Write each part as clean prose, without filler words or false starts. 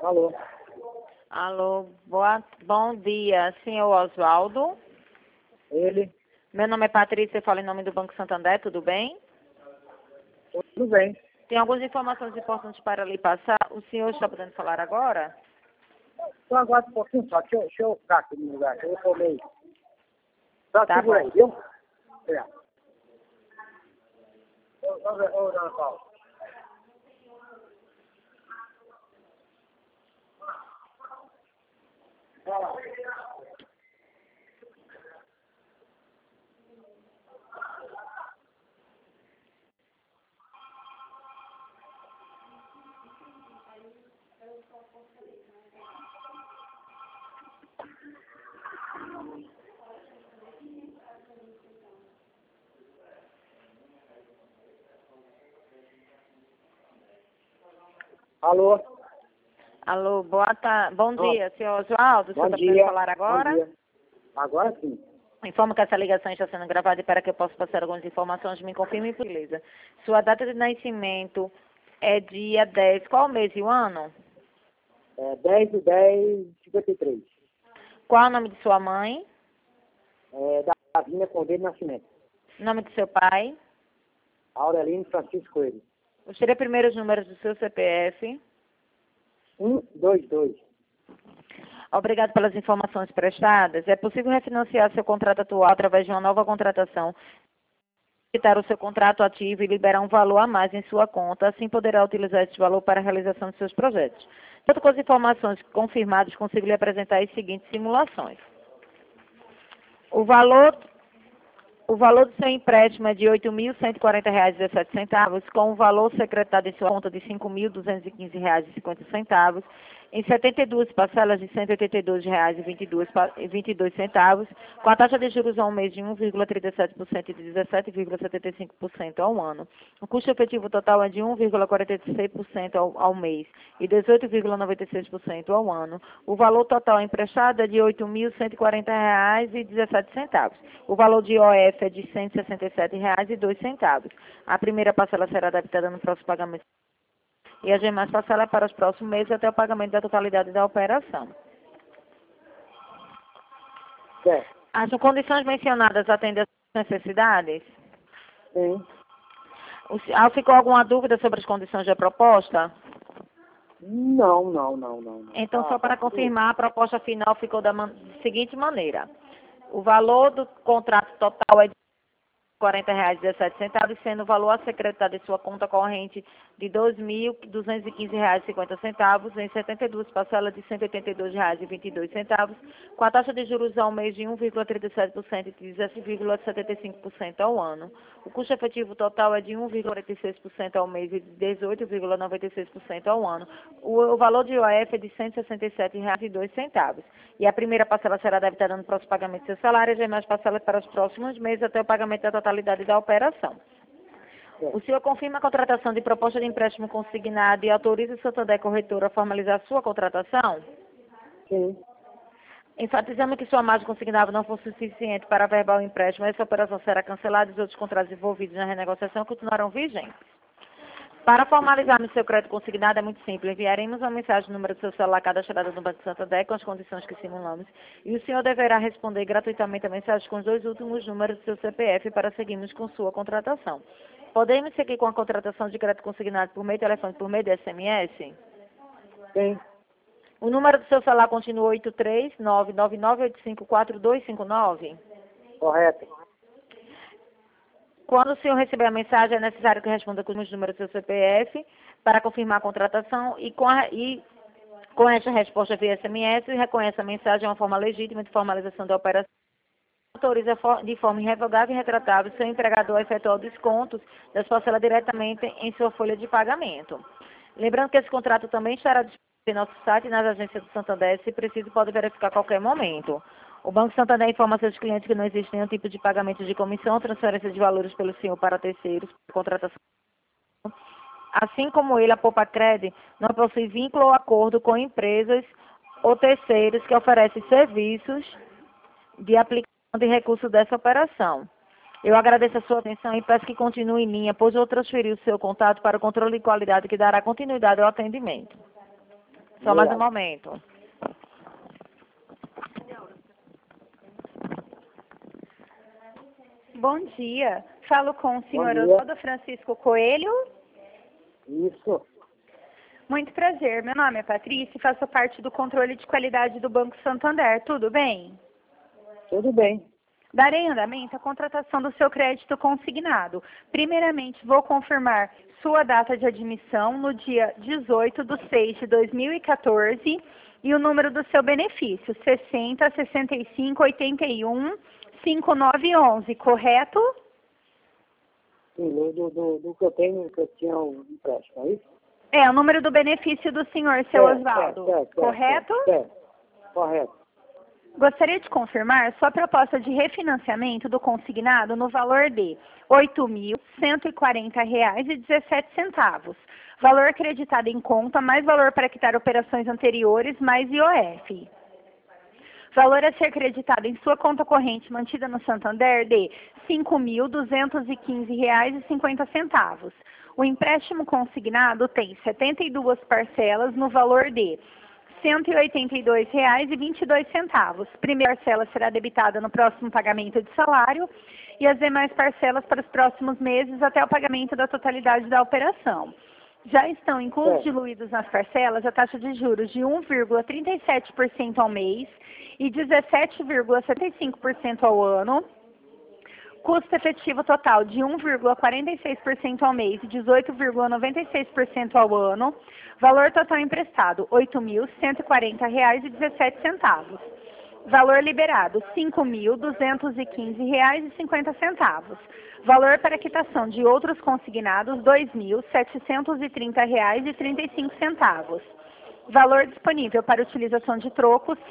Alô? Alô, bom dia, senhor Oswaldo. Ele? Meu nome é Patrícia, eu falo em nome do Banco Santander, tudo bem? Tudo bem. Tem algumas informações importantes para lhe passar. O senhor está podendo falar agora? Só aguarda um pouquinho só. Deixa eu ficar aqui no lugar, que eu tomei. Só Tá segura bom. aí, viu? É. Ô, Dona Paula. Alô? Alô, bom dia, senhor Oswaldo. O senhor Bom está dia. podendo falar Bom agora? dia. Agora sim. Informo que essa ligação está sendo gravada e para que eu possa passar algumas informações, me confirme, por beleza. Sua data de nascimento é dia 10. Qual o mês e o ano? 10/10/53. Qual é o nome de sua mãe? Davinha Cordeiro Nascimento. Nome de seu pai? Aurelino Francisco Coelho. Os três primeiros números do seu CPF. 122. Obrigado pelas informações prestadas. É possível refinanciar seu contrato atual através de uma nova contratação, quitar o seu contrato ativo e liberar um valor a mais em sua conta. Assim poderá utilizar esse valor para a realização de seus projetos. Tanto com as informações confirmadas, consigo lhe apresentar as seguintes simulações. O valor do seu empréstimo é de R$ 8.140,17, com o valor secretado em sua conta de R$ 5.215,50, em 72 parcelas de R$ 182,22, com a taxa de juros ao mês de 1,37% e de 17,75% ao ano. O custo efetivo total é de 1,46% ao mês e 18,96% ao ano. O valor total emprestado é de R$ 8.140,17. O valor de IOF é de R$ 167,02. A primeira parcela será debitada no próximo pagamento e as demais parcelas para os próximos meses até o pagamento da totalidade da operação. Certo. As condições mencionadas atendem às necessidades? Sim. Ficou alguma dúvida sobre as condições da proposta? Não. Então, só para confirmar, a proposta final ficou da seguinte maneira. O valor do contrato total é de R$ 40,17, sendo o valor a secretado em sua conta corrente de R$ 2.215,50, em 72 parcelas de R$ 182,22, com a taxa de juros ao mês de 1,37% e de 17,75% ao ano. O custo efetivo total é de 1,46% ao mês e de 18,96% ao ano. O valor de IOF é de R$ 167,02. E a primeira parcela será debitada no próximo pagamento do seu salário e as demais parcelas para os próximos meses até o pagamento da totalidade da operação. O senhor confirma a contratação de proposta de empréstimo consignado e autoriza o Santander Corretora a formalizar sua contratação? Sim. Enfatizando que sua margem consignada não for suficiente para averbar o empréstimo, essa operação será cancelada e os outros contratos envolvidos na renegociação continuarão vigentes. Para formalizar no seu crédito consignado é muito simples. Enviaremos uma mensagem no número do seu celular cadastrado no Banco Santander com as condições que simulamos e o senhor deverá responder gratuitamente a mensagem com os dois últimos números do seu CPF para seguirmos com sua contratação. Podemos seguir com a contratação de crédito consignado por meio de telefone, por meio de SMS? Sim. O número do seu celular continua 83999854259? Correto. Quando o senhor receber a mensagem, é necessário que responda com os números do seu CPF para confirmar a contratação e com esta resposta via SMS, reconhece a mensagem uma forma legítima de formalização da operação, autoriza de forma irrevogável e retratável seu empregador a efetuar descontos das parcelas diretamente em sua folha de pagamento. Lembrando que esse contrato também estará disponível em nosso site e nas agências do Santander, se preciso, pode verificar a qualquer momento. O Banco Santander informa a seus clientes que não existe nenhum tipo de pagamento de comissão ou transferência de valores pelo senhor para terceiros, contratação. Assim como ele, a Popacred não possui vínculo ou acordo com empresas ou terceiros que oferecem serviços de aplicação de recursos dessa operação. Eu agradeço a sua atenção e peço que continue em linha, pois vou transferir o seu contato para o controle de qualidade que dará continuidade ao atendimento. Só mais um Obrigado. momento. Bom dia. Falo com o senhor dia. Oswaldo Francisco Coelho. Isso. Muito prazer. Meu nome é Patrícia e faço parte do controle de qualidade do Banco Santander. Tudo bem? Tudo bem. Darei andamento à contratação do seu crédito consignado. Primeiramente, vou confirmar sua data de admissão no dia 18/6/2014 e o número do seu benefício, 60 65 81 5911, correto? Sim, do que eu tenho, que eu tinha um empréstimo, é isso? É, o número do benefício do senhor, seu Oswaldo, correto? Correto. Gostaria de confirmar sua proposta de refinanciamento do consignado no valor de R$ 8.140,17. Valor acreditado em conta, mais valor para quitar operações anteriores, mais IOF. Valor a ser creditado em sua conta corrente mantida no Santander de R$ 5.215,50. O empréstimo consignado tem 72 parcelas no valor de R$ 182,22. Primeira parcela será debitada no próximo pagamento de salário e as demais parcelas para os próximos meses até o pagamento da totalidade da operação. Já estão inclusos diluídos nas parcelas a taxa de juros de 1,37% ao mês e 17,75% ao ano, custo efetivo total de 1,46% ao mês e 18,96% ao ano, valor total emprestado R$ 8.140,17. Valor liberado R$ 5.215,50. Valor para quitação de outros consignados R$ 2.730,35. Valor disponível para utilização de troco R$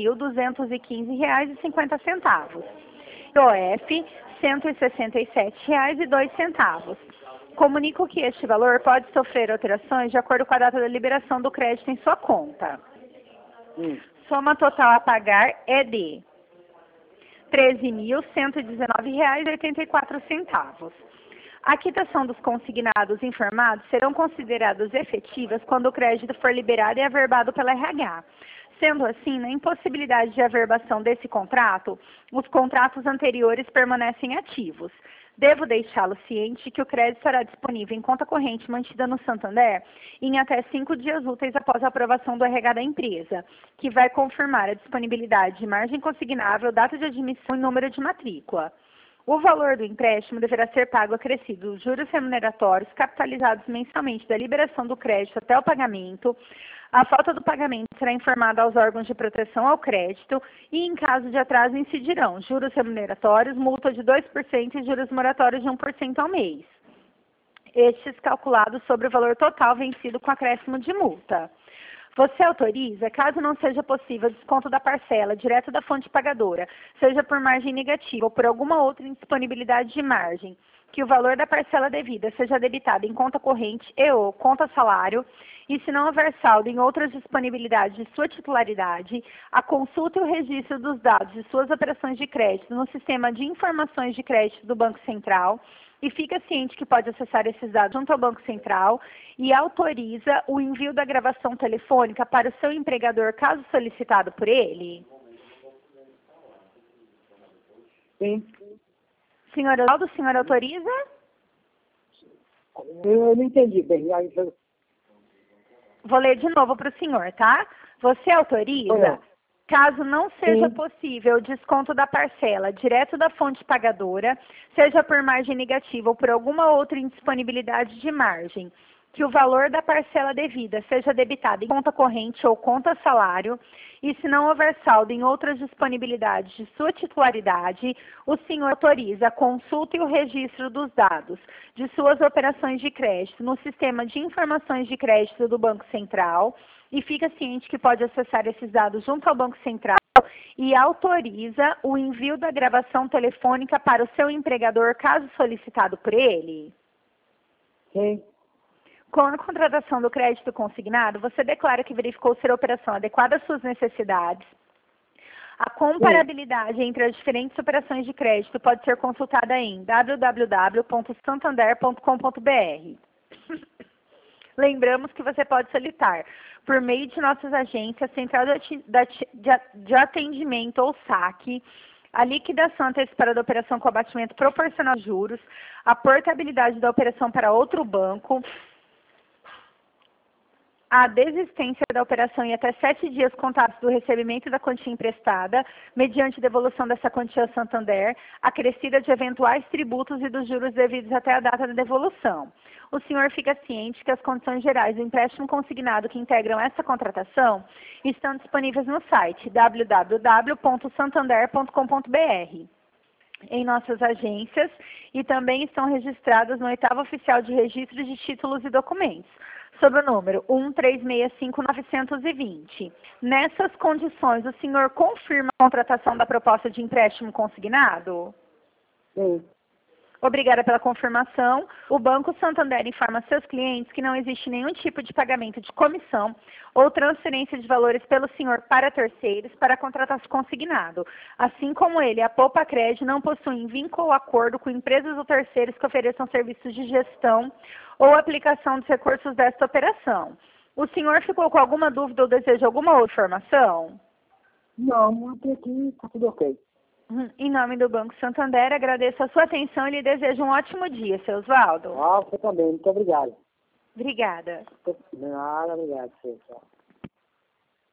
5.215,50. IOF R$ 167,02. Comunico que este valor pode sofrer alterações de acordo com a data da liberação do crédito em sua conta. Soma total a pagar é de R$ 13.119,84. A quitação dos consignados informados serão consideradas efetivas quando o crédito for liberado e averbado pela RH. Sendo assim, na impossibilidade de averbação desse contrato, os contratos anteriores permanecem ativos. Devo deixá-lo ciente que o crédito estará disponível em conta corrente mantida no Santander em até 5 dias úteis após a aprovação do RH da empresa, que vai confirmar a disponibilidade de margem consignável, data de admissão e número de matrícula. O valor do empréstimo deverá ser pago acrescido dos juros remuneratórios capitalizados mensalmente da liberação do crédito até o pagamento. A falta do pagamento será informada aos órgãos de proteção ao crédito e, em caso de atraso, incidirão juros remuneratórios, multa de 2% e juros moratórios de 1% ao mês. Estes calculados sobre o valor total vencido com acréscimo de multa. Você autoriza, caso não seja possível desconto da parcela direto da fonte pagadora, seja por margem negativa ou por alguma outra indisponibilidade de margem, que o valor da parcela devida seja debitado em conta corrente e ou conta salário, e se não houver saldo em outras disponibilidades de sua titularidade, a consulta e o registro dos dados de suas operações de crédito no sistema de informações de crédito do Banco Central, e fica ciente que pode acessar esses dados junto ao Banco Central e autoriza o envio da gravação telefônica para o seu empregador, caso solicitado por ele? Sim. Senhor Oswaldo, o senhor autoriza? Eu não entendi bem. Vou ler de novo para o senhor, tá? Você autoriza, caso não seja possível o desconto da parcela direto da fonte pagadora, seja por margem negativa ou por alguma outra indisponibilidade de margem, que o valor da parcela devida seja debitado em conta corrente ou conta salário, e se não houver saldo em outras disponibilidades de sua titularidade, o senhor autoriza a consulta e o registro dos dados de suas operações de crédito no sistema de informações de crédito do Banco Central, e fica ciente que pode acessar esses dados junto ao Banco Central e autoriza o envio da gravação telefônica para o seu empregador, caso solicitado por ele? Sim. Com a contratação do crédito consignado, você declara que verificou ser a operação adequada às suas necessidades. A comparabilidade entre as diferentes operações de crédito pode ser consultada em www.santander.com.br. Lembramos que você pode solicitar, por meio de nossas agências, Central de Atendimento ou SAC, a liquidação antecipada da operação com abatimento proporcional de juros, a portabilidade da operação para outro banco, a desistência da operação em até 7 dias contados do recebimento da quantia emprestada, mediante devolução dessa quantia ao Santander, acrescida de eventuais tributos e dos juros devidos até a data da devolução. O senhor fica ciente que as condições gerais do empréstimo consignado que integram essa contratação estão disponíveis no site www.santander.com.br. Em nossas agências e também estão registradas no 8º Oficial de Registro de Títulos e Documentos, sob o número 1365920. Nessas condições, o senhor confirma a contratação da proposta de empréstimo consignado? Sim. Obrigada pela confirmação. O Banco Santander informa seus clientes que não existe nenhum tipo de pagamento de comissão ou transferência de valores pelo senhor para terceiros para contratação consignado. Assim como ele, a Poupa Crédito não possuem vínculo ou acordo com empresas ou terceiros que ofereçam serviços de gestão ou aplicação dos recursos desta operação. O senhor ficou com alguma dúvida ou deseja alguma outra informação? Não, até aqui está tudo ok. Em nome do Banco Santander, agradeço a sua atenção e lhe desejo um ótimo dia, seu Osvaldo. Você também, muito obrigado. Obrigada. Nada, obrigado, senhor.